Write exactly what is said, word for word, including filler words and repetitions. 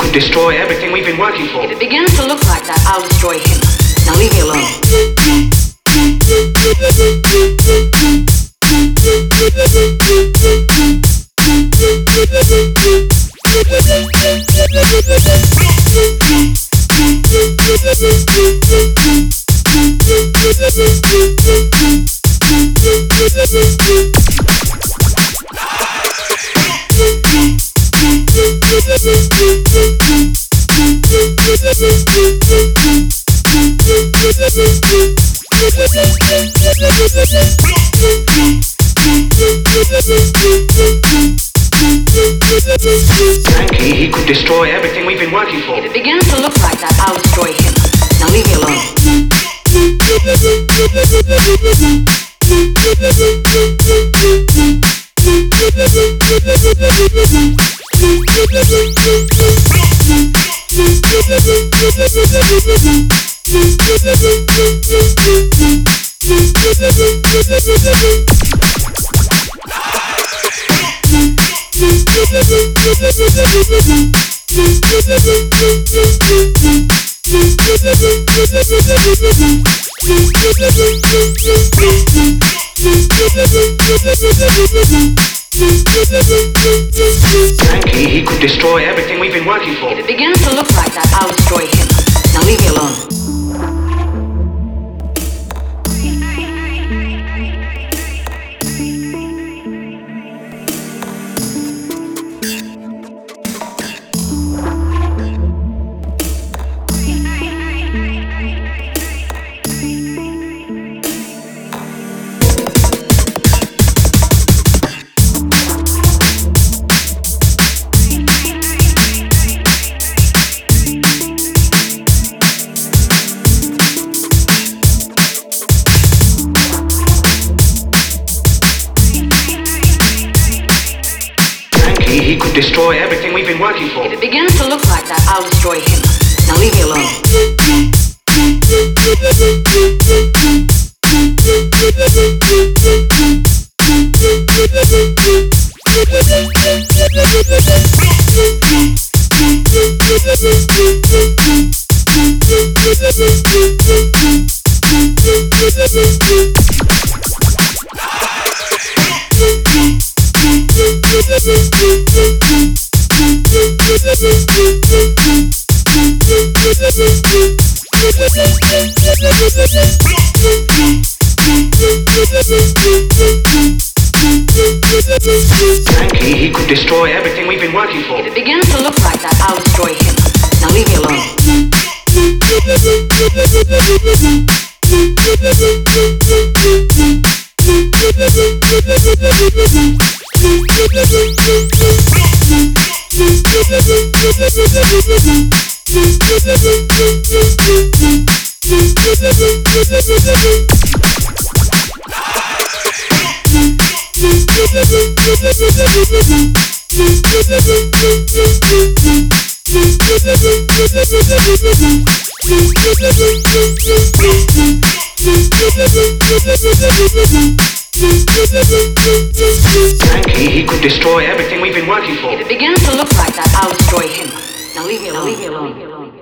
could destroy everything we've been working for. If it begins to look like that, I'll destroy him. Now leave me alone. Frankie, he could destroy everything we've been working for. If it begins to look like that, I'll destroy him. Now leave me alone. Frankie, he could destroy everything we've been working for. If it begins to look like that, I'll destroy him. Now leave me alone. He could destroy everything we've been working for. If it begins to look like that, I'll destroy him. Now leave me alone. Frankie, he could destroy everything we've been working for. If it begins to look like that, I'll destroy him. Now leave me alone. Frankie, he could destroy everything we've been working for. If it begins to look like that, I'll destroy him. Now leave me alone. Now leave me alone.